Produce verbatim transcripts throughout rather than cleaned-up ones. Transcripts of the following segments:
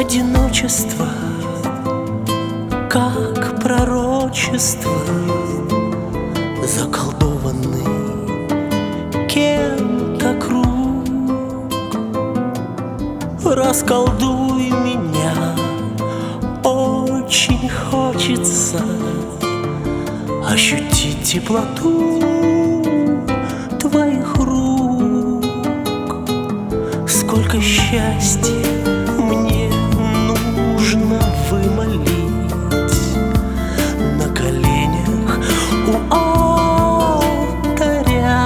Одиночество, как пророчество, заколдованный кем-то круг. Расколдуй меня, очень хочется ощутить теплоту твоих рук. Сколько счастья мне нужно вымолить на коленях у алтаря,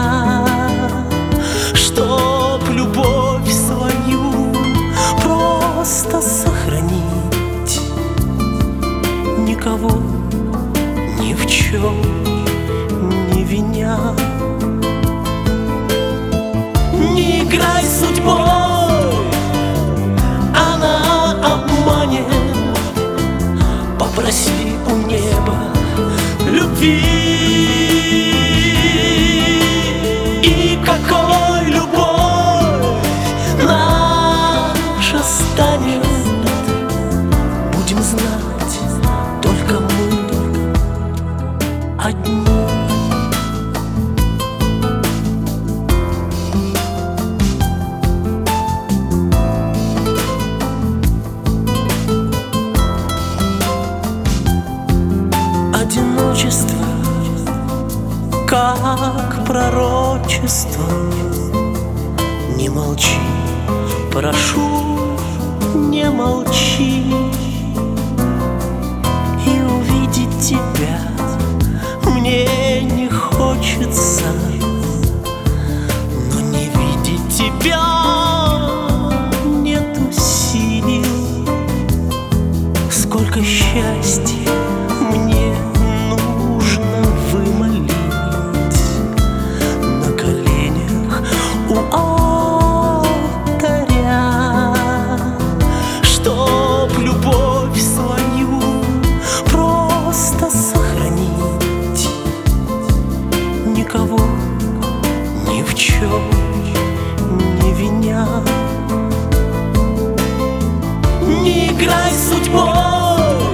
чтоб любовь свою просто сохранить, никого ни в чем не виня. Не играй с судьбой, она обманет. Попроси у неба любви. И какой любовь наша станет, будем знать только мы одни. Одиночество, как пророчество, не молчи, прошу, не молчи. И увидеть тебя мне не хочется, но не видеть тебя нету сил. Сколько счастья мне нужно вымолить на коленях у алтаря, чтоб любовь свою просто сохранить, никого ни в чем не виня. Не играй с судьбой,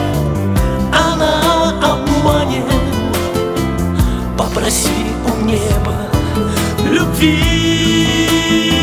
она обманет. Попроси у неба любви.